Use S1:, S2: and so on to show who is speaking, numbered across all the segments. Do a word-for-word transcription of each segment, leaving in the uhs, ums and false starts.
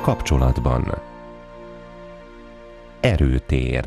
S1: kapcsolatban. Erőtér.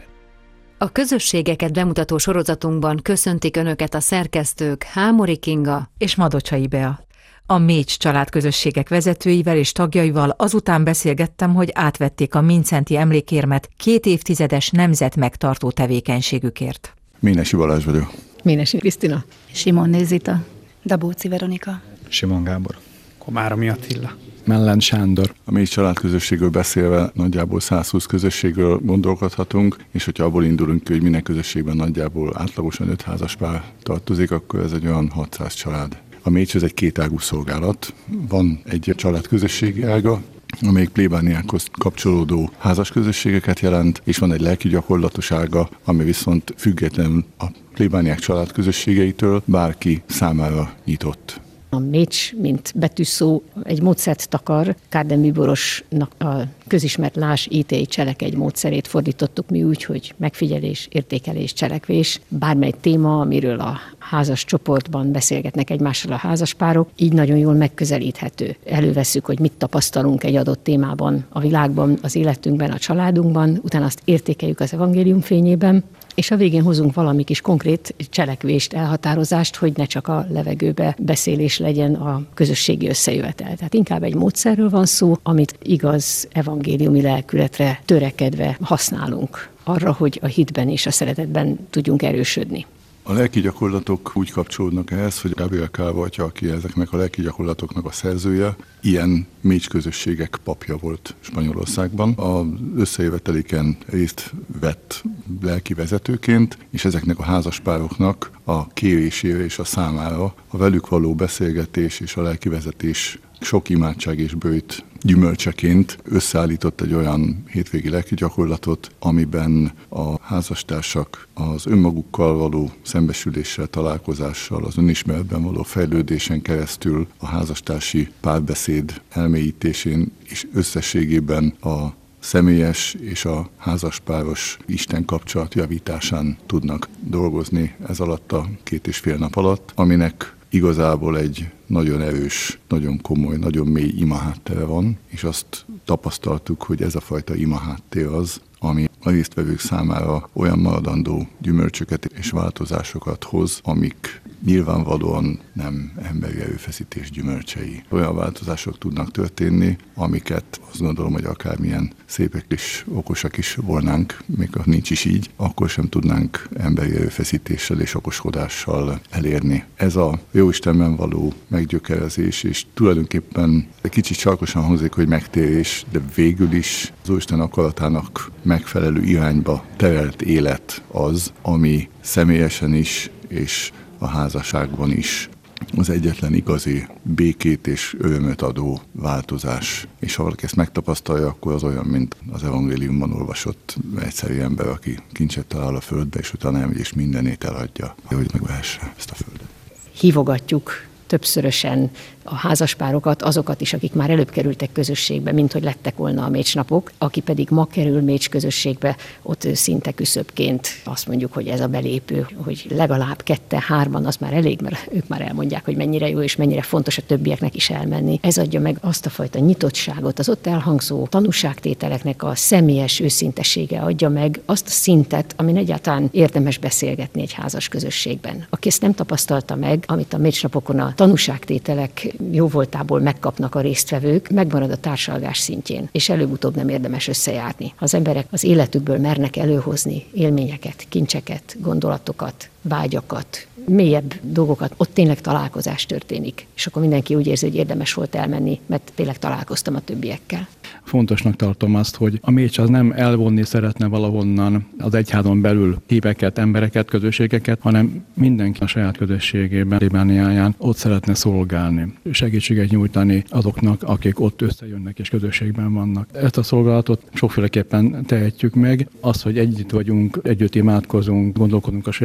S2: A közösségeket bemutató sorozatunkban köszöntik Önöket a szerkesztők Hámori Kinga
S3: és Madocsai Bea. A Mécs családközösségek vezetőivel és tagjaival azután beszélgettem, hogy átvették a Mindszenty emlékérmet két évtizedes nemzetmegtartó tevékenységükért.
S4: Ménesi Balázs vagyok.
S5: Ménesi Krisztina.
S6: Simon Zita. Dabóci Veronika.
S7: Simon Gábor.
S8: Komáromi Attila.
S7: Mellen Sándor.
S4: A Mécs családközösségről beszélve nagyjából százhúsz közösségről gondolkodhatunk, és hogyha abból indulunk ki, hogy minden közösségben nagyjából átlagosan öt házaspár tartozik, akkor ez egy olyan hatszáz család. A Mécs ez egy kétágú szolgálat. Van egy családközösségi ága, amelyik plébániákhoz kapcsolódó házas közösségeket jelent, és van egy lelki gyakorlatos ága, ami viszont független a plébániák családközösségeitől bárki számára nyitott.
S5: A Mécs, mint betűszó, egy módszert takar. Kárdemű Borosnak a közismert Lás, ítélj, cselekedj módszerét fordítottuk mi úgy, hogy megfigyelés, értékelés, cselekvés. Bármely téma, amiről a házas csoportban beszélgetnek egymással a házaspárok, így nagyon jól megközelíthető. Elővesszük, hogy mit tapasztalunk egy adott témában a világban, az életünkben, a családunkban, utána azt értékeljük az evangélium fényében, és a végén hozunk valami kis konkrét cselekvést, elhatározást, hogy ne csak a levegőbe beszélés legyen a közösségi összejövetel. Tehát inkább egy módszerről van szó, amit igaz evangéliumi lelkületre törekedve használunk arra, hogy a hitben és a szeretetben tudjunk erősödni.
S4: A lelki gyakorlatok úgy kapcsolódnak ehhez, hogy Gabriel Kálvatya, aki ezeknek a lelki gyakorlatoknak a szerzője, ilyen Mécs közösségek papja volt Spanyolországban. Az összejöveteliken részt vett lelki vezetőként, és ezeknek a házaspároknak a kérésére és a számára a velük való beszélgetés és a lelki vezetés sok imádság és bőjt gyümölcseként összeállított egy olyan hétvégi lelki gyakorlatot, amiben a házastársak az önmagukkal való szembesüléssel, találkozással, az önismeretben való fejlődésen keresztül a házastársi párbeszéd elmélyítésén és összességében a személyes és a házaspáros Isten kapcsolat javításán tudnak dolgozni ez alatt a két és fél nap alatt, aminek igazából egy nagyon erős, nagyon komoly, nagyon mély imaháttere van, és azt tapasztaltuk, hogy ez a fajta imaháttér az, ami a résztvevők számára olyan maradandó gyümölcsöket és változásokat hoz, amik nyilvánvalóan nem emberi erőfeszítés gyümölcsei. Olyan változások tudnak történni, amiket azt gondolom, hogy akármilyen szépek és okosak is volnánk, még ha nincs is így, akkor sem tudnánk emberi erőfeszítéssel és okoskodással elérni. Ez a Jóistenben való meggyökerezés, és tulajdonképpen egy kicsit sarkosan hangzik, hogy megtérés, de végül is az Úristen akaratának megfelelő irányba terelt élet az, ami személyesen is és a házasságban is az egyetlen igazi békét és örömöt adó változás. És ha valaki ezt megtapasztalja, akkor az olyan, mint az evangéliumban olvasott egyszerű ember, aki kincset talál a földbe, és utána elmegy és mindenét eladja, hogy megvehesse ezt a földet.
S5: Hívogatjuk többszörösen a házaspárokat, azokat is, akik már előbb kerültek közösségbe, mint hogy lettek volna a Mécs napok, aki pedig ma kerül Mécs közösségbe, ott szinte küszöbként azt mondjuk, hogy ez a belépő, hogy legalább ketten, hárman, az már elég, mert ők már elmondják, hogy mennyire jó és mennyire fontos a többieknek is elmenni. Ez adja meg azt a fajta nyitottságot, az ott elhangzó tanúságtételeknek a személyes őszintesége adja meg azt a szintet, amin egyáltalán érdemes beszélgetni egy házas közösségben. Aki ezt nem tapasztalta meg, amit a Mécs napokon a tanúságtételek jóvoltából megkapnak a résztvevők, megmarad a társalgás szintjén, és előbb-utóbb nem érdemes összejárni. Az emberek az életükből mernek előhozni élményeket, kincseket, gondolatokat, vágyakat, mélyebb dolgokat, ott tényleg találkozás történik. És akkor mindenki úgy érzi, hogy érdemes volt elmenni, mert tényleg találkoztam a többiekkel.
S7: Fontosnak tartom azt, hogy a Mécs az nem elvonni szeretne valahonnan az egyházon belül híveket, embereket, közösségeket, hanem mindenki a saját közösségében, plébániáján ott szeretne szolgálni, segítséget nyújtani azoknak, akik ott összejönnek és közösségben vannak. Ezt a szolgálatot sokféleképpen tehetjük meg. Az, hogy együtt vagyunk, együtt imádkozunk, gondolkodunk a saját életünk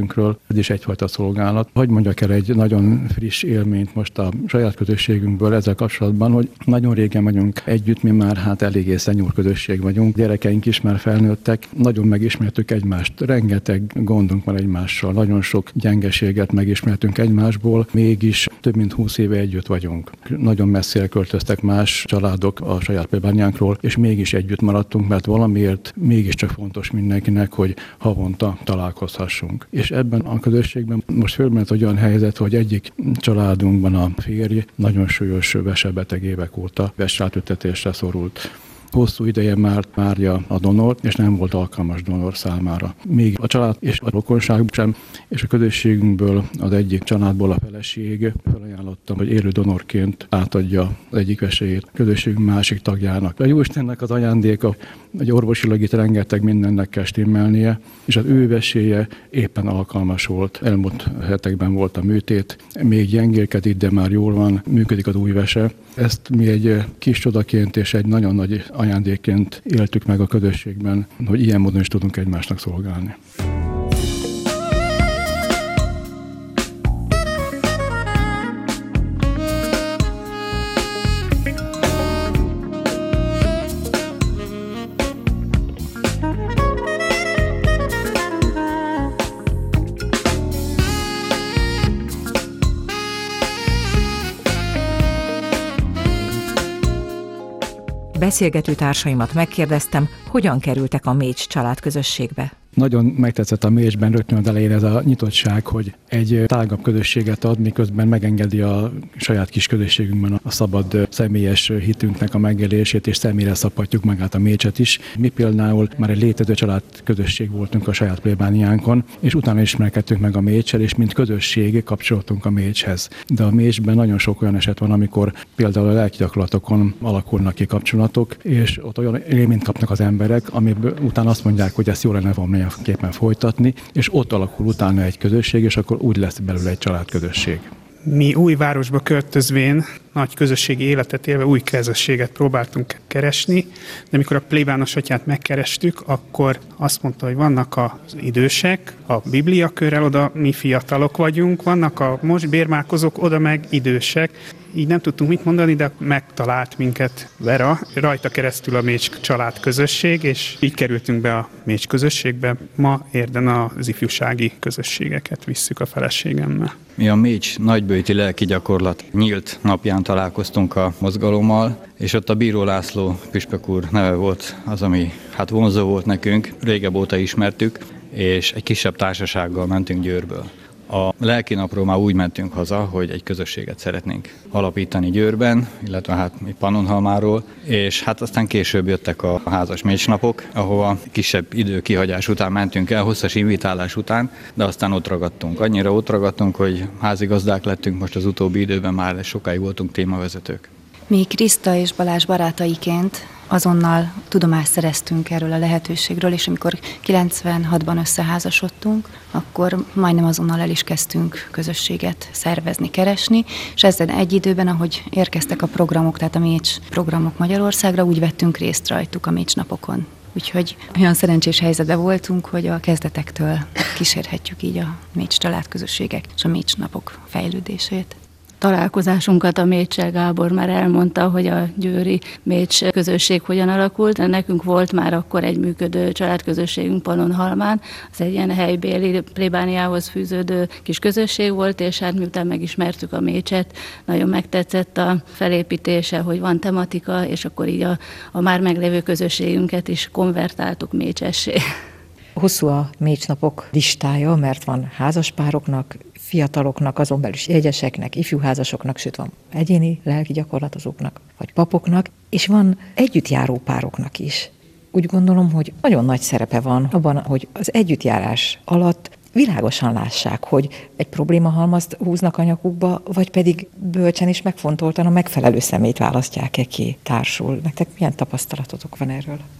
S7: részünkről, ez is egyfajta szolgálat. Hogy mondjak el egy nagyon friss élményt most a saját közösségünkből ezzel kapcsolatban, hogy nagyon régen vagyunk együtt, mi már hát eléggé szenyúr közösség vagyunk, gyerekeink is már felnőttek, nagyon megismertük egymást, rengeteg gondunk van egymással, nagyon sok gyengeséget megismertünk egymásból, mégis több mint húsz éve együtt vagyunk. Nagyon messzire költöztek más családok a saját plébániánkról, és mégis együtt maradtunk, mert valamiért mégiscsak fontos mindenkinek, hogy havonta találkozhassunk. És ebben a közösségben most fölmerült olyan helyzet, hogy egyik családunkban a férj nagyon súlyos vesebeteg évek óta vesrátültetésre szorult. Hosszú ideje már várja a donort, és nem volt alkalmas donor számára. Még a család és a rokonság sem, és a közösségünkből az egyik családból a feleség felajánlotta, hogy élő donorként átadja az egyik vesélyét a közösségünk másik tagjának. A Jóistennek az ajándéka, hogy orvosilag itt rengeteg mindennek kell stimmelnie, és az ő vesélye éppen alkalmas volt. Elmúlt hetekben volt a műtét, még gyengélkedik, de már jól van, működik az új vese. Ezt mi egy kis csodaként és egy nagyon nagy ajándékként éltük meg a közösségben, hogy ilyen módon is tudunk egymásnak szolgálni.
S3: Beszélgető társaimat megkérdeztem, hogyan kerültek a Mécs családközösségbe.
S7: Nagyon megtetszett a Mécsben rögtön az elején ez a nyitottság, hogy egy tágabb közösséget ad, miközben megengedi a saját kis közösségünkben a szabad személyes hitünknek a megélését, és személyre szabhatjuk magát a Mécset is. Mi például már egy létező családközösség voltunk a saját plébániánkon, és utána ismerkedtünk meg a Méccsel, és mint közösség kapcsoltunk a Mécshez. De a Mécsben nagyon sok olyan eset van, amikor például a lelkigyakorlatokon alakulnak ki kapcsolatok, és ott olyan élményt kapnak az emberek, amiből utána azt mondják, hogy ezt jól lenne valami képen folytatni, és ott alakul utána egy közösség, és akkor úgy lesz belőle egy családközösség.
S1: Mi új városba költözvén, nagy közösségi életet élve új közösséget próbáltunk keresni, de mikor a plébános atyát megkerestük, akkor azt mondta, hogy vannak az idősek, a bibliakörrel, oda mi fiatalok vagyunk, vannak a most bérmálkozók, oda meg idősek. Így nem tudtunk mit mondani, de megtalált minket Vera, rajta keresztül a Mécs család közösség, és így kerültünk be a Mécs közösségbe. Ma Érden az ifjúsági közösségeket visszük a feleségemmel.
S8: Mi a Mécs nagybőti lelki gyakorlat nyílt napján találkoztunk a mozgalommal, és ott a Bíró László püspök úr neve volt az, ami hát vonzó volt nekünk, régebb óta ismertük, és egy kisebb társasággal mentünk Győrből. A lelki napról már úgy mentünk haza, hogy egy közösséget szeretnénk alapítani Győrben, illetve hát mi Pannonhalmáról, és hát aztán később jöttek a házas mécsnapok, ahova kisebb idő kihagyás után mentünk el, hosszas invitálás után, de aztán ott ragadtunk. Annyira ott ragadtunk, hogy házigazdák lettünk, most az utóbbi időben már sokáig voltunk témavezetők.
S6: Mi Kriszta és Balázs barátaiként azonnal tudomást szereztünk erről a lehetőségről, és amikor kilencvenhatban összeházasodtunk, akkor majdnem azonnal el is kezdtünk közösséget szervezni, keresni, és ezzel egy időben, ahogy érkeztek a programok, tehát a Mécs programok Magyarországra, úgy vettünk részt rajtuk a Mécs napokon. Úgyhogy olyan szerencsés helyzetben voltunk, hogy a kezdetektől kísérhetjük így a Mécs családközösségek és a Mécs napok fejlődését.
S9: Találkozásunkat a Méccsel Gábor már elmondta, hogy a győri Mécs közösség hogyan alakult. Nekünk volt már akkor egy működő családközösségünk Pannonhalmán, az egy ilyen helybéli plébániához fűződő kis közösség volt, és hát miután megismertük a Mécset, nagyon megtetszett a felépítése, hogy van tematika, és akkor így a, a már meglévő közösségünket is konvertáltuk mécsessé.
S3: Hosszú a Mécs napok listája, mert van házaspároknak, fiataloknak, azon belül is jegyeseknek, ifjúházasoknak, sőt van egyéni lelki gyakorlatozóknak, vagy papoknak, és van együttjáró pároknak is. Úgy gondolom, hogy nagyon nagy szerepe van abban, hogy az együttjárás alatt világosan lássák, hogy egy problémahalmazt húznak a nyakukba, vagy pedig bölcsen és megfontoltan a megfelelő szemét választják-e ki, társul. Nektek milyen tapasztalatotok van erről?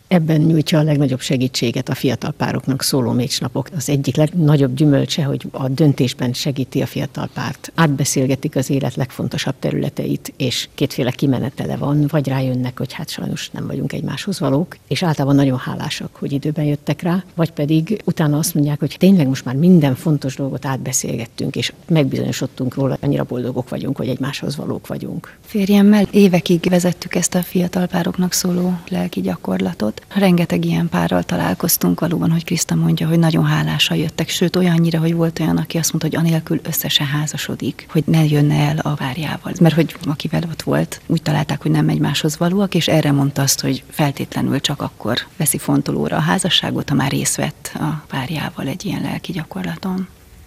S5: Ebben nyújtja a legnagyobb segítséget a fiatal pároknak szóló mécsnapok. Az egyik legnagyobb gyümölcse, hogy a döntésben segíti a fiatal párt. Átbeszélgetik az élet legfontosabb területeit, és kétféle kimenetele van, vagy rájönnek, hogy hát sajnos nem vagyunk egymáshoz valók, és általában nagyon hálásak, hogy időben jöttek rá, vagy pedig utána azt mondják, hogy tényleg most már minden fontos dolgot átbeszélgettünk, és megbizonyosodtunk róla, annyira boldogok vagyunk, hogy egymáshoz valók vagyunk.
S6: Férjemmel évekig vezettük ezt a fiatal pároknak szóló lelki gyakorlatot. Rengeteg ilyen párral találkoztunk valóban, hogy Kriszta mondja, hogy nagyon hálásan jöttek, sőt olyannyira, hogy volt olyan, aki azt mondta, hogy anélkül össze se házasodik, hogy ne jönne el a párjával. Mert hogy akivel ott volt, úgy találták, hogy nem egymáshoz valóak, és erre mondta azt, hogy feltétlenül csak akkor veszi fontolóra a házasságot, ha már részt vett a párjával egy ilyen lelki gyakorlaton.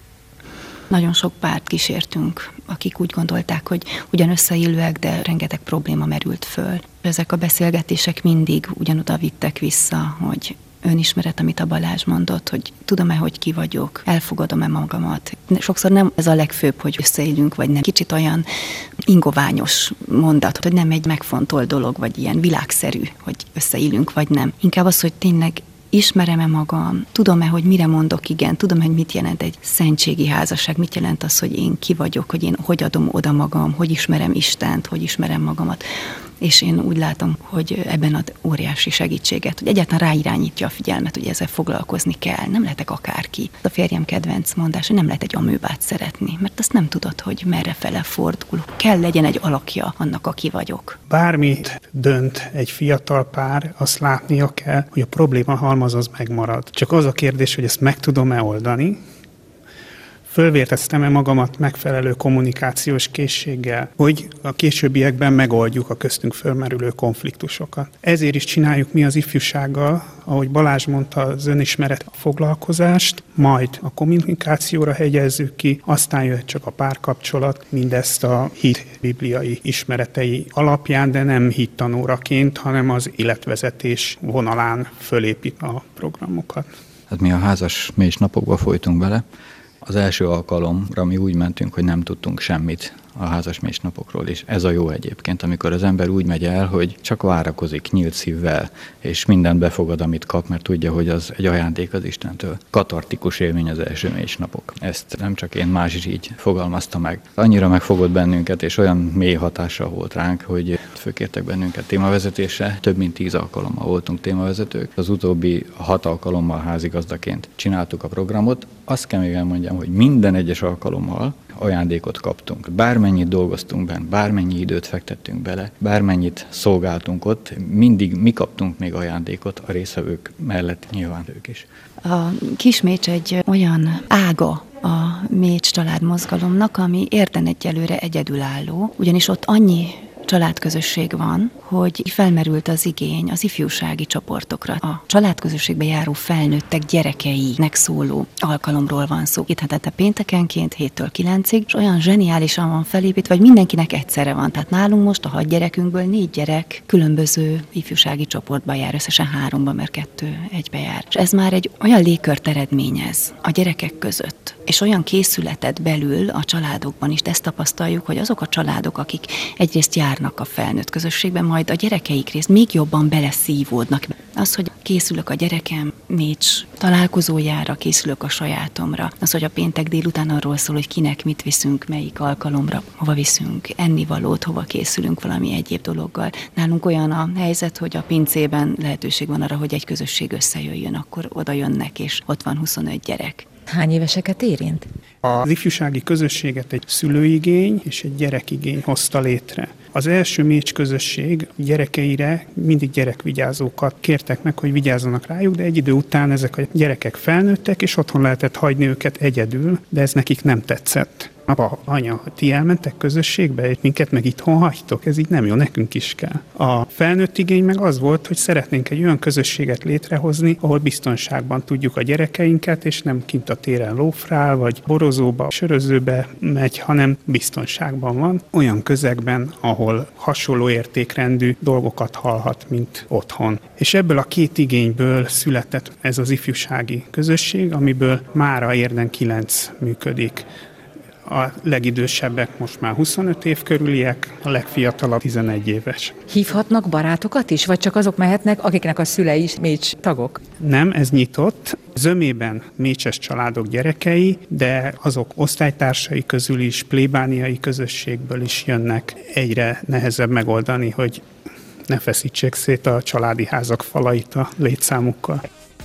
S6: Nagyon sok párt kísértünk, akik úgy gondolták, hogy ugyan összeillőek, de rengeteg probléma merült föl. Ezek a beszélgetések mindig ugyanoda vittek vissza, hogy önismeret, amit a Balázs mondott, hogy tudom-e, hogy ki vagyok, elfogadom-e magamat. Sokszor nem ez a legfőbb, hogy összeélünk, vagy nem. Kicsit olyan ingoványos mondat, hogy nem egy megfontolt dolog, vagy ilyen világszerű, hogy összeélünk, vagy nem. Inkább az, hogy tényleg ismerem-e magam, tudom-e, hogy mire mondok igen, tudom, hogy mit jelent egy szentségi házasság, mit jelent az, hogy én ki vagyok, hogy én hogy adom oda magam, hogy ismerem Istent, hogy ismerem magamat. És én úgy látom, hogy ebben ad óriási segítséget, hogy egyáltalán ráirányítja a figyelmet, hogy ezzel foglalkozni kell. Nem lehetek akárki. A férjem kedvenc mondás, hogy nem lehet egy amőbát szeretni, mert azt nem tudod, hogy merre fele fordul. Kell legyen egy alakja annak, aki vagyok.
S1: Bármit dönt egy fiatal pár, azt látnia kell, hogy a probléma halmaz az megmarad. Csak az a kérdés, hogy ezt meg tudom-e oldani, fölvérteztem-e magamat megfelelő kommunikációs készséggel, hogy a későbbiekben megoldjuk a köztünk fölmerülő konfliktusokat. Ezért is csináljuk mi az ifjúsággal, ahogy Balázs mondta, az önismeret foglalkozást, majd a kommunikációra hegyezzük ki, aztán jöhet csak a párkapcsolat, mindezt a hit bibliai ismeretei alapján, de nem hittanóraként, hanem az életvezetés vonalán fölépít a programokat.
S8: Hát mi a házas mécsnapokba folytunk bele. Az első alkalomra mi úgy mentünk, hogy nem tudtunk semmit a házas mécsnapokról, és ez a jó egyébként, amikor az ember úgy megy el, hogy csak várakozik nyílt szívvel, és mindent befogad, amit kap, mert tudja, hogy az egy ajándék az Istentől. Katartikus élmény az első mécsnapok. Ezt nem csak én, más is így fogalmazta meg. Annyira megfogott bennünket, és olyan mély hatással volt ránk, hogy fölkértek bennünket témavezetésre. Több mint tíz alkalommal voltunk témavezetők. Az utóbbi hat alkalommal házigazdaként csináltuk a programot. Azt kell még elmondjam, hogy minden egyes alkalommal ajándékot kaptunk. Bármennyit dolgoztunk benne, bármennyi időt fektettünk bele, bármennyit szolgáltunk ott, mindig mi kaptunk még ajándékot a részvevők mellett, nyilván ők is.
S6: A Kismécs egy olyan ága a Mécs családmozgalomnak, ami érden egyelőre egyedülálló, ugyanis ott annyi családközösség van, hogy felmerült az igény az ifjúsági csoportokra. A családközösségbe járó felnőttek gyerekeinek szóló alkalomról van szó. Itt hetente péntekenként héttől kilencig, és olyan zseniálisan van felépítve, hogy mindenkinek egyszerre van. Tehát nálunk most a hat gyerekünkből négy gyerek különböző ifjúsági csoportba jár, összesen háromba, mert kettő egybe jár. És ez már egy olyan légkört eredményez a gyerekek között, és olyan készületet belül a családokban is. Ezt tapasztaljuk, hogy azok a családok, akik egyrészt járnak a felnőtt közösségben, majd a gyerekeik részt még jobban beleszívódnak. Az, hogy készülök a gyerekem Mécs találkozójára, készülök a sajátomra. Az, hogy a péntek délután arról szól, hogy kinek mit viszünk, melyik alkalomra, hova viszünk ennivalót, hova készülünk valami egyéb dologgal. Nálunk olyan a helyzet, hogy a pincében lehetőség van arra, hogy egy közösség összejöjjön, akkor oda jönnek, és ott van huszonöt gyerek.
S3: Hány éveseket érint?
S1: Az ifjúsági közösséget egy szülőigény és egy gyerekigény hozta létre. Az első Mécs közösség gyerekeire mindig gyerekvigyázókat kértek meg, hogy vigyázzanak rájuk, de egy idő után ezek a gyerekek felnőttek, és otthon lehetett hagyni őket egyedül, de ez nekik nem tetszett. Apa, anya, ti elmentek közösségbe, és minket meg itthon hagytok, ez így nem jó, nekünk is kell. A felnőtt igény meg az volt, hogy szeretnénk egy olyan közösséget létrehozni, ahol biztonságban tudjuk a gyerekeinket, és nem kint a téren lófrál, vagy borozóba, sörözőbe megy, hanem biztonságban van. Olyan közegben, ahol hasonló értékrendű dolgokat hallhat, mint otthon. És ebből a két igényből született ez az ifjúsági közösség, amiből mára érden kilenc működik. A legidősebbek most már huszonöt év körüliek, a legfiatalabb tizenegy éves.
S3: Hívhatnak barátokat is, vagy csak azok mehetnek, akiknek a szülei is Mécs tagok?
S1: Nem, ez nyitott. Zömében mécses családok gyerekei, de azok osztálytársai közül is, plébániai közösségből is jönnek. Egyre nehezebb megoldani, hogy ne feszítsék szét a családi házak falait a létszámukkal.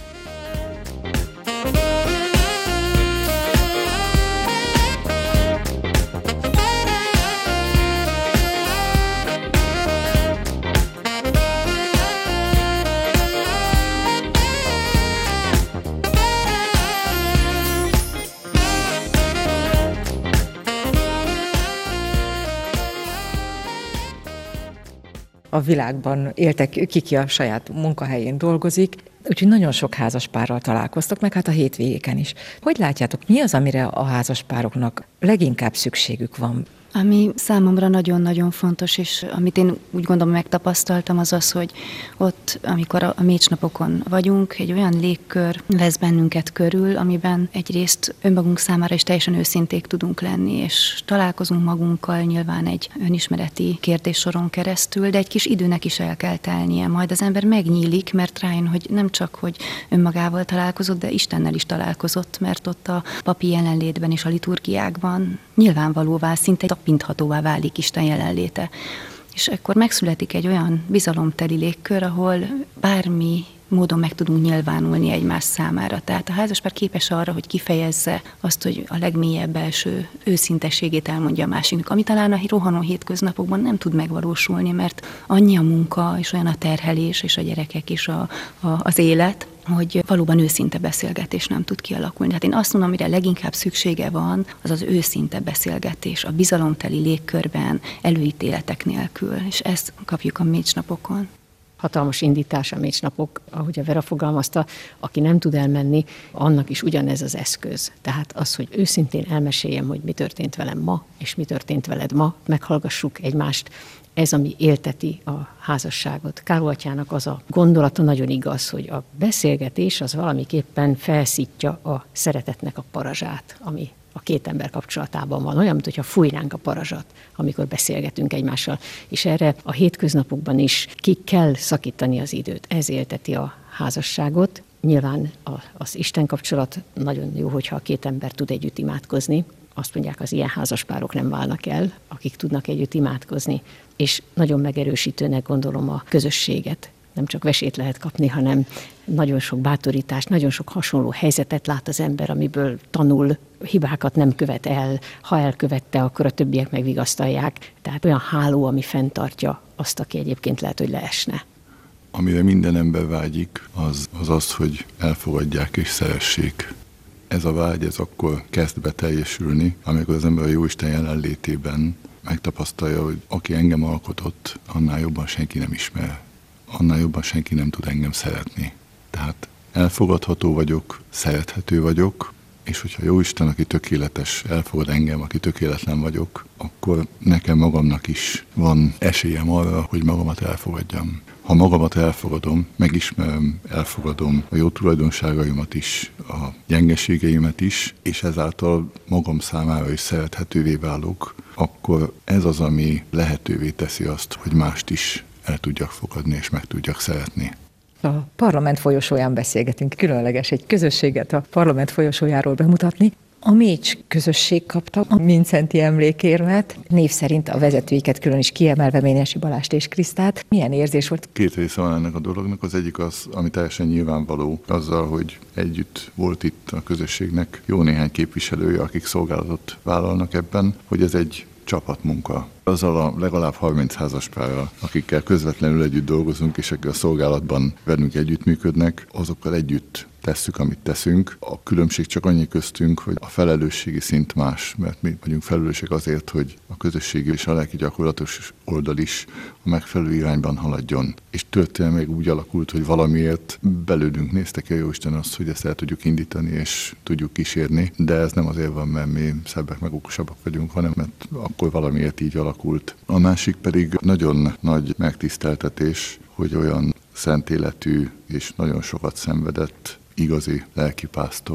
S3: A világban éltek, kiki a saját munkahelyén dolgozik, úgyhogy nagyon sok házaspárral találkoztok, meg hát a hétvégéken is. Hogy látjátok, mi az, amire a házaspároknak leginkább szükségük van?
S6: Ami számomra nagyon-nagyon fontos, és amit én úgy gondolom megtapasztaltam, az az, hogy ott, amikor a Mécs napokon vagyunk, egy olyan légkör vesz bennünket körül, amiben egyrészt önmagunk számára is teljesen őszinték tudunk lenni, és találkozunk magunkkal nyilván egy önismereti kérdéssoron keresztül, de egy kis időnek is el kell telnie. Majd az ember megnyílik, mert rájön, hogy nem csak, hogy önmagával találkozott, de Istennel is találkozott, mert ott a papi jelenlétben és a liturgiákban nyilvánvalóvá, szinte tapinthatóvá válik Isten jelenléte. És akkor megszületik egy olyan bizalomteli légkör, ahol bármi módon meg tudunk nyilvánulni egymás számára. Tehát a házaspár képes arra, hogy kifejezze azt, hogy a legmélyebb belső őszinteségét elmondja a másiknak, ami talán a rohanó hétköznapokban nem tud megvalósulni, mert annyi a munka, és olyan a terhelés, és a gyerekek, és a, a, az élet, hogy valóban őszinte beszélgetés nem tud kialakulni. Hát én azt mondom, amire leginkább szüksége van, az az őszinte beszélgetés, a bizalomteli légkörben, előítéletek nélkül, és ezt kapjuk a Mécs napokon.
S5: Hatalmas indítás a Mécs napok, ahogy a Vera fogalmazta, aki nem tud elmenni, annak is ugyanez az eszköz. Tehát az, hogy őszintén elmeséljem, hogy mi történt velem ma, és mi történt veled ma, meghallgassuk egymást, ez, ami élteti a házasságot. Károly atyának az a gondolata nagyon igaz, hogy a beszélgetés az valamiképpen felszítja a szeretetnek a parazsát, ami a két ember kapcsolatában van. Olyan, mintha fújnánk a parazsat, amikor beszélgetünk egymással. És erre a hétköznapokban is ki kell szakítani az időt. Ez élteti a házasságot. Nyilván az Isten kapcsolat nagyon jó, hogyha a két ember tud együtt imádkozni. Azt mondják, az ilyen házaspárok nem válnak el, akik tudnak együtt imádkozni. És nagyon megerősítőnek gondolom a közösséget. Nem csak vesét lehet kapni, hanem nagyon sok bátorítást, nagyon sok hasonló helyzetet lát az ember, amiből tanul, hibákat nem követ el, ha elkövette, akkor a többiek megvigasztalják. Tehát olyan háló, ami fenntartja azt, aki egyébként lehet, hogy leesne.
S4: Amire minden ember vágyik, az az, az hogy elfogadják és szeressék. Ez a vágy, ez akkor kezd beteljesülni, amikor az ember a Jóisten jelenlétében megtapasztalja, hogy aki engem alkotott, annál jobban senki nem ismer. Annál jobban senki nem tud engem szeretni. Tehát elfogadható vagyok, szerethető vagyok, és hogyha Jóisten, aki tökéletes, elfogad engem, aki tökéletlen vagyok, akkor nekem magamnak is van esélyem arra, hogy magamat elfogadjam. Ha magamat elfogadom, megismerem, elfogadom a jó tulajdonságaimat is, a gyengeségeimet is, és ezáltal magam számára is szerethetővé válok, akkor ez az, ami lehetővé teszi azt, hogy mást is el tudjak fogadni és meg tudjak szeretni.
S3: A parlament folyosóján beszélgetünk, különleges egy közösséget a parlament folyosójáról bemutatni. A Mécs közösség kapta a Mindszenty emlékérmet, név szerint a vezetőiket külön is kiemelve Ménesi Balást és Krisztát. Milyen érzés volt?
S4: Két része van ennek a dolognak. Az egyik az, ami teljesen nyilvánvaló, azzal, hogy együtt volt itt a közösségnek jó néhány képviselője, akik szolgálatot vállalnak ebben, hogy ez egy csapatmunka. Azzal a legalább harminc házaspárral, akikkel közvetlenül együtt dolgozunk, és akik a szolgálatban velünk együttműködnek, azokkal együtt tesszük, amit teszünk. A különbség csak annyi köztünk, hogy a felelősségi szint más, mert mi vagyunk felelősek azért, hogy a közösségi és a lelki gyakorlatos oldal is a megfelelő irányban haladjon. És történelmileg úgy alakult, hogy valamiért belőlünk néztek el Jóisten azt, hogy ezt el tudjuk indítani és tudjuk kísérni, de ez nem azért van, mert mi szebbek meg okosabbak vagyunk, hanem mert akkor valamiért így alakult. A másik pedig nagyon nagy megtiszteltetés, hogy olyan szent életű és nagyon sokat szenvedett igazi lelkipásztor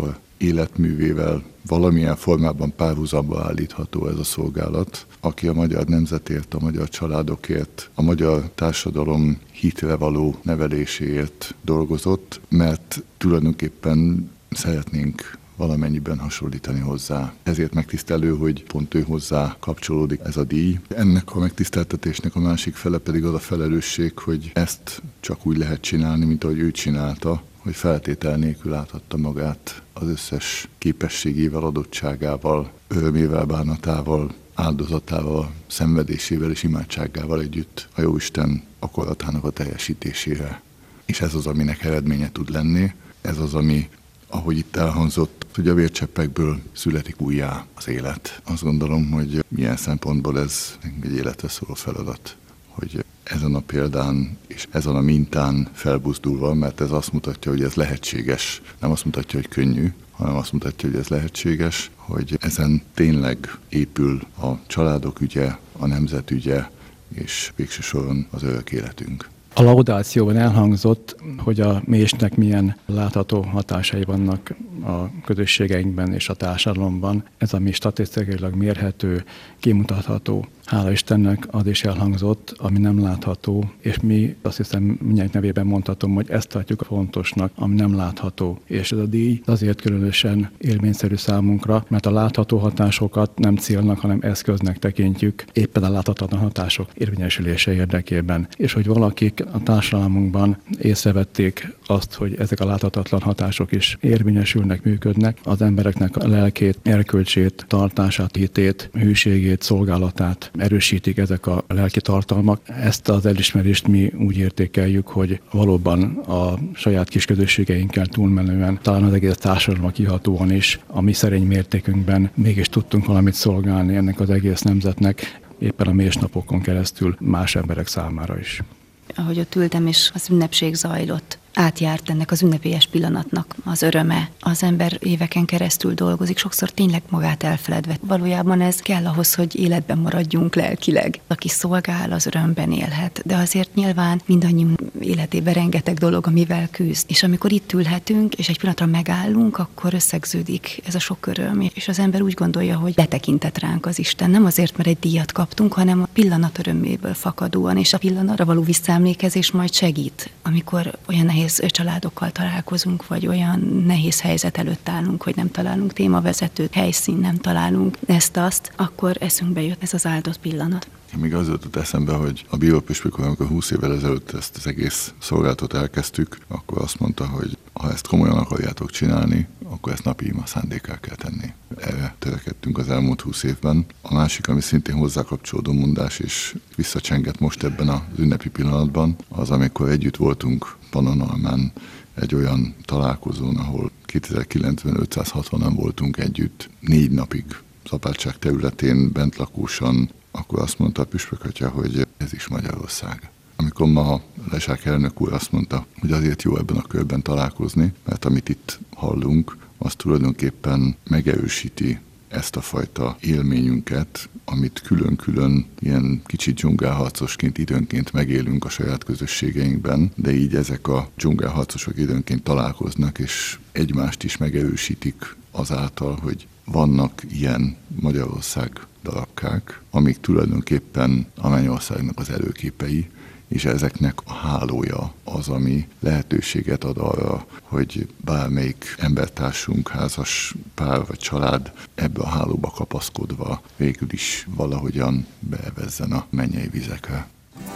S4: életművével valamilyen formában párhuzamba állítható ez a szolgálat, aki a magyar nemzetért, a magyar családokért, a magyar társadalom hitre való neveléséért dolgozott, mert tulajdonképpen szeretnénk valamennyiben hasonlítani hozzá. Ezért megtisztelő, hogy pont ő hozzá kapcsolódik ez a díj. Ennek a megtiszteltetésnek a másik fele pedig az a felelősség, hogy ezt csak úgy lehet csinálni, mint ahogy ő csinálta, hogy feltétel nélkül átadta magát az összes képességével, adottságával, örömével, bánatával, áldozatával, szenvedésével és imádságával együtt a Jóisten akaratának a teljesítésére. És ez az, aminek eredménye tud lenni, ez az, ami, ahogy itt elhangzott, hogy a vércseppekből születik újjá az élet. Azt gondolom, hogy milyen szempontból ez egy életre szóló feladat, hogy ezen a példán és ezen a mintán felbuzdulva, mert ez azt mutatja, hogy ez lehetséges. Nem azt mutatja, hogy könnyű, hanem azt mutatja, hogy ez lehetséges, hogy ezen tényleg épül a családok ügye, a nemzet ügye, és végső soron az örök életünk.
S7: A laudációban elhangzott, hogy a mécsnek milyen látható hatásai vannak a közösségeinkben és a társadalomban. Ez a mi statisztikailag mérhető, kimutatható. Hála Istennek az is elhangzott, ami nem látható, és mi azt hiszem mindjárt nevében mondhatom, hogy ezt tartjuk fontosnak, ami nem látható. És ez a díj azért különösen élményszerű számunkra, mert a látható hatásokat nem célnak, hanem eszköznek tekintjük, éppen a láthatatlan hatások érvényesülése érdekében. És hogy valakik a társadalmunkban észrevették azt, hogy ezek a láthatatlan hatások is érvényesülnek, működnek, az embereknek a lelkét, erkölcsét, tartását, hitét, hűségét, szolgálatát erősítik ezek a lelki tartalmak. Ezt az elismerést mi úgy értékeljük, hogy valóban a saját kis közösségeinkkel túlmenően, talán az egész társadalomra kihatóan is a mi szerény mértékünkben mégis tudtunk valamit szolgálni ennek az egész nemzetnek, éppen a mécsnapokon keresztül más emberek számára is.
S6: Ahogy ott ültem, és az ünnepség zajlott, átjárt ennek az ünnepélyes pillanatnak az öröme. Az ember éveken keresztül dolgozik, sokszor tényleg magát elfeledve. Valójában ez kell ahhoz, hogy életben maradjunk lelkileg. Aki szolgál, az örömben élhet. De azért nyilván mindannyiunk életében rengeteg dolog, amivel küzd. És amikor itt ülhetünk, és egy pillanatra megállunk, akkor összegződik ez a sok öröm. És az ember úgy gondolja, hogy letekintett ránk az Isten. Nem azért, mert egy díjat kaptunk, hanem a pillanat öröméből fakadóan, és a pillanatra való visszaemlékezés majd segít, amikor olyan nehéz családokkal találkozunk, vagy olyan nehéz helyzet előtt állunk, hogy nem találunk témavezetőt, helyszín, nem találunk ezt-azt, akkor eszünkbe jött ez az áldott pillanat.
S4: Még az jutott eszembe, hogy a bírópüspökön, amikor húsz évvel ezelőtt ezt az egész szolgálatot elkezdtük, akkor azt mondta, hogy ha ezt komolyan akarjátok csinálni, akkor ezt napi ima szándékká kell tenni. Erre törekedtünk az elmúlt húsz évben. A másik, ami szintén hozzá kapcsolódó mondás, és visszacsengett most ebben az ünnepi pillanatban, az, amikor együtt voltunk Pannonhalmán egy olyan találkozón, ahol kétezer-kilencben ötszázhatvanan voltunk együtt, négy napig az apátság területén bentlakósan, akkor azt mondta a püspökatya, hogy ez is Magyarország. Amikor ma Lezsák elnök úr azt mondta, hogy azért jó ebben a körben találkozni, mert amit itt hallunk, az tulajdonképpen megerősíti ezt a fajta élményünket, amit külön-külön ilyen kicsit dzsungelharcosként időnként megélünk a saját közösségeinkben, de így ezek a dzsungelharcosok időnként találkoznak, és egymást is megerősítik azáltal, hogy vannak ilyen Magyarország darabkák, amik tulajdonképpen a Mennyországnak az előképei, és ezeknek a hálója az, ami lehetőséget ad arra, hogy bármelyik embertársunk, házas pár vagy család ebbe a hálóba kapaszkodva végül is valahogyan beevezzen a mennyei vizekre.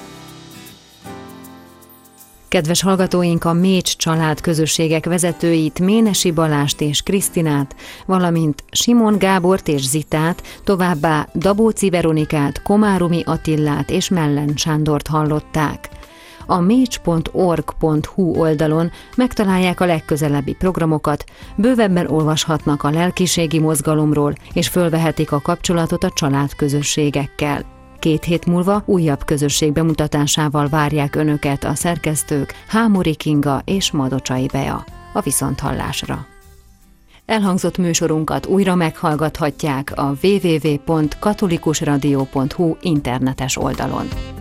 S2: Kedves hallgatóink, a Mécs család közösségek vezetőit, Ménesi Balást és Krisztinát, valamint Simon Gábort és Zitát, továbbá Dabóci Veronikát, Komáromi Attillát és Mellen Sándort hallották. A mécs pont org pont hu oldalon megtalálják a legközelebbi programokat, bővebben olvashatnak a lelkiségi mozgalomról, és fölvehetik a kapcsolatot a családközösségekkel. Két hét múlva újabb közösség bemutatásával várják Önöket a szerkesztők Hámori Kinga és Madocsai Bea. A viszonthallásra. Elhangzott műsorunkat újra meghallgathatják a double-u double-u double-u pont katolikusradio pont hu internetes oldalon.